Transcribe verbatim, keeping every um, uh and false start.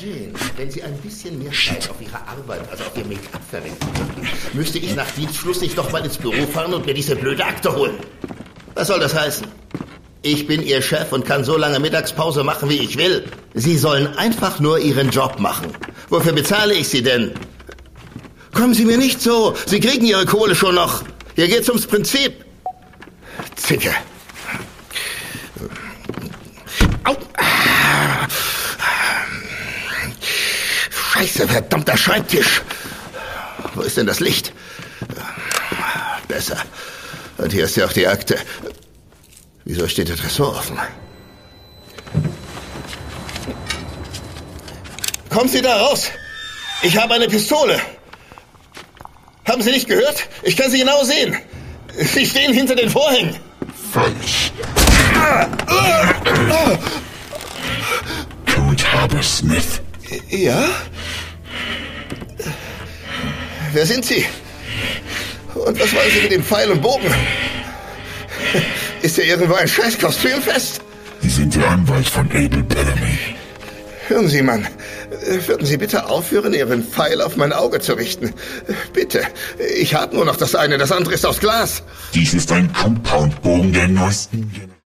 Jane, wenn Sie ein bisschen mehr Zeit auf Ihre Arbeit, also auf Ihr Make-up verwenden würden, müsste ich nach Dienstschluss nicht noch mal ins Büro fahren und mir diese blöde Akte holen. Was soll das heißen? Ich bin Ihr Chef und kann so lange Mittagspause machen, wie ich will. Sie sollen einfach nur Ihren Job machen. Wofür bezahle ich Sie denn? Kommen Sie mir nicht so. Sie kriegen Ihre Kohle schon noch. Hier geht's ums Prinzip. Zicke. Au. Scheiße, verdammter Schreibtisch. Wo ist denn das Licht? Besser. Und hier ist ja auch die Akte. Wieso steht der Tresor offen? Kommen Sie da raus! Ich habe eine Pistole! Haben Sie nicht gehört? Ich kann Sie genau sehen! Sie stehen hinter den Vorhängen! Falsch. Cold Harbor Smith. Ja? Wer sind Sie? Und was wollen Sie mit dem Pfeil und Bogen? Ist ja irgendwo ein Scheißkostüm fest? Sie sind der Anwalt von Abel Bellamy. Hören Sie, Mann. Würden Sie bitte aufhören, Ihren Pfeil auf mein Auge zu richten? Bitte. Ich habe nur noch das eine, das andere ist aus Glas. Dies ist ein Compound-Bogen der neuesten Generation.